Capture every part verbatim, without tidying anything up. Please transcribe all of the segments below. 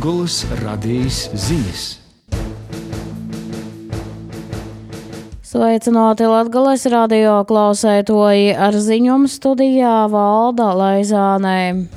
Latgolas radijas ziņas. Sveicināti Latgolas radio klausētoji, ar ziņumu studijā Valda Laizānē.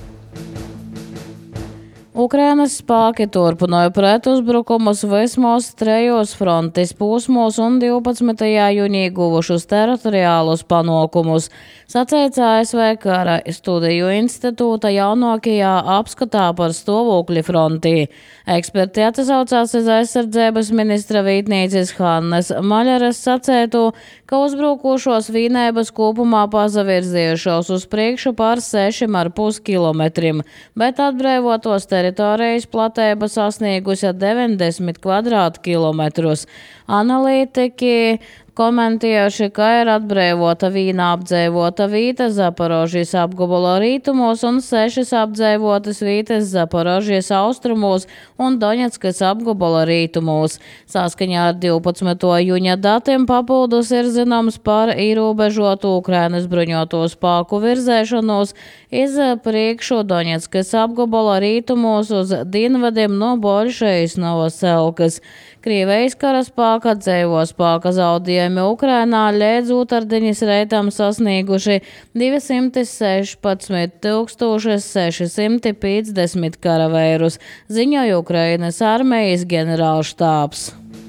Ukrainas spēki turpināja pretuzbrukumus vismaz trejos frontes posmos un divpadsmitajā jūnijā guvušus teritoriālus panākumus, sacīts A S V Kara studiju institūta jaunākajā apskatā par stāvokli frontī. Eksperti atsaucās uz aizsardzības ministra vietnieces Hannes Maļaras sacītu, ka uzbrukošos vienības kopumā pazavirzījušos uz priekšu par sešiem ar pus kilometriem, bet atbrīvotos teritorijas platība sasniegusi deviņdesmit kvadrātkilometrus. Analītiķi komentējuši, ka ir atbrīvota viena apdzīvota vieta Zaporožijas apgabala rietumos un sešas apdzīvotas vietas Zaporožijas austrumos un Doņetskas apgabala rietumos. Saskaņā ar divpadsmito jūņa datiem papildus ir zināms par ierobežotu Ukrainas bruņoto spēku virzēšanos iz priekšu Doņetskas apgabala rietumos uz dienvidiem no Boļšejas Novoselkas. Krievijas karaspēka dzīvo spēka zaudējumi Ukrainā līdz otrdienas reitam sasnieguši divsimt sešpadsmit tūkstoši seši simti piecdesmit karavērus, ziņoja Ukrainas armijas ģenerālštābs.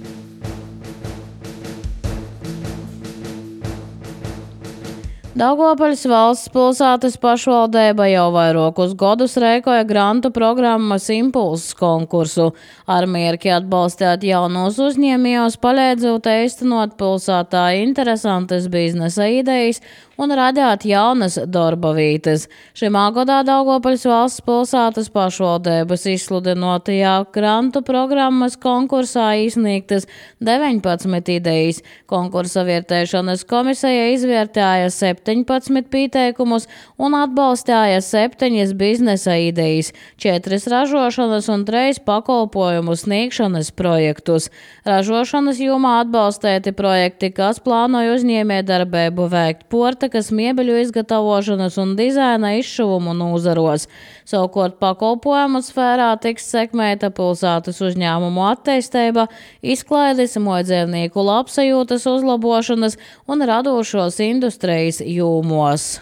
Daugavpils valsts pilsētas pašvaldība jau vairākus gadus rīkoja grantu programmas Impulss konkursu. Ar mērķi atbalstīt jaunos uzņēmējus, palīdzot īstenot pilsētā interesantas biznesa idejas un radīt jaunas darba vietas. Šim gadā Daugavpils valsts pilsētas pašvaldības izsludinotajā grantu programmas konkursā izsniegtas deviņpadsmit idejas. Konkursa vērtēšanas komisija izvērtēja septiņpadsmit pieteikumus un atbalstīja septiņas biznesa idejas, četras ražošanas un trejas pakalpojumu sniegšanas projektus. Ražošanas jomā atbalstīti projekti, kas plānoja uzņēmējdarbību veikt portakas, miebeļu izgatavošanas un dizaina izšuvumu nozaros. Savukārt pakalpojumu sfērā tiks sekmēta pilsētas uzņēmumu attīstība, izklaides, mojdzīvnieku labsajūtas uzlabošanas un radošos industrijas jūmos.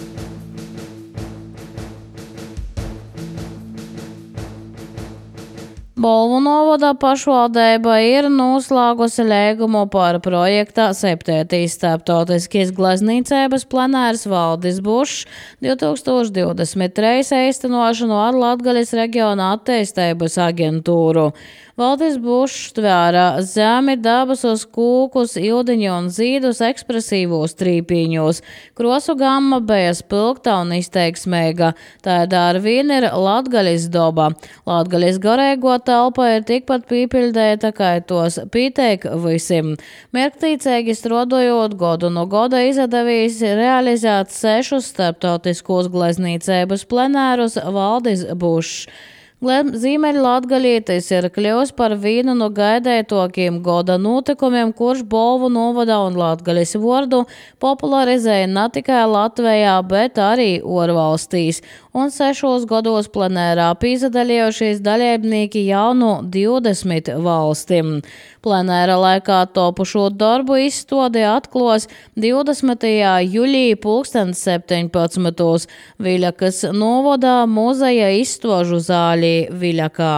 Bolvu novada pašvaldība ir noslēgusi līgumu par projekta septītīs starptautiskās glezniecības plenārs Valdis Bušs divtūkstoš divdesmit trīs īstenošanu ar Latgaļas reģiona attīstības aģentūru. Valdis Bušs tvēra zemi, dabasus, kūkus, ildiņu un zīdus ekspresīvos trīpīņos. Krosu gamma bija spilgta un izteiksmīga. Tādā ar vienu ir Latgaļas doba. Latgaļas garīgo telpa ir tikpat pīpildēta, kā tos pīteik visim. Mērķtīcīgi strādājot godu no goda izdevīs realizēt sešus starptautiskos glezniecības plenārus Valdis Bušs. Ziemeļlatgalītis ir kļuvis par vienu no gaidētokiem goda notikumiem, kurš Bolvu novada un Latgaļas vārdu popularizēja ne tikai Latvijā, bet arī ārvalstīs. Un sešos gados plenērā piedalījušies dalībnieki jau no divdesmit valstīm. Plenēra laikā topušo darbu izstādi atklās divdesmitajā jūlijā pulkstens septiņpadsmitos Viļakas novada muzeja izstāžu zāļi Viļakā.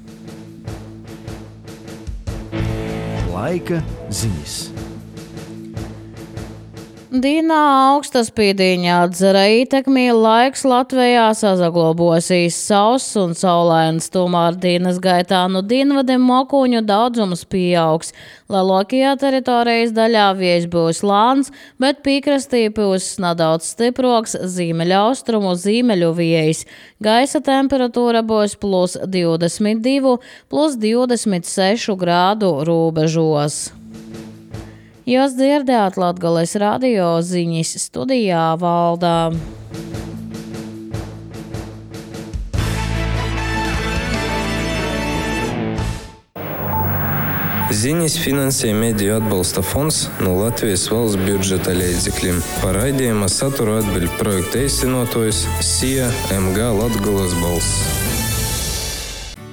Laika ziņas. Dīnā augstaspīdīņa atzara ietekmī laiks Latvijā sazaglobosīs sauss un saulains, tomēr dienas gaitā no dienvidiem mokuņu daudzums pieaugs. Lielākajā teritorijas daļā vējš būs lāns, bet piekrastī būs nedaudz stiproks ziemeļaustrumu ziemeļu vējs. Gaisa temperatūra būs plus divdesmit divi, plus divdesmit seši grādu robežos. Jūs dzirdējāt Latgolas radio ziņas, studijā Valdā. Ziņas finansē Mediju atbalsta fonds no Latvijas valsts budžeta līdzekļiem. Par raidījuma saturu atbild projekta īstenotājs S I A M G Latgolas balss.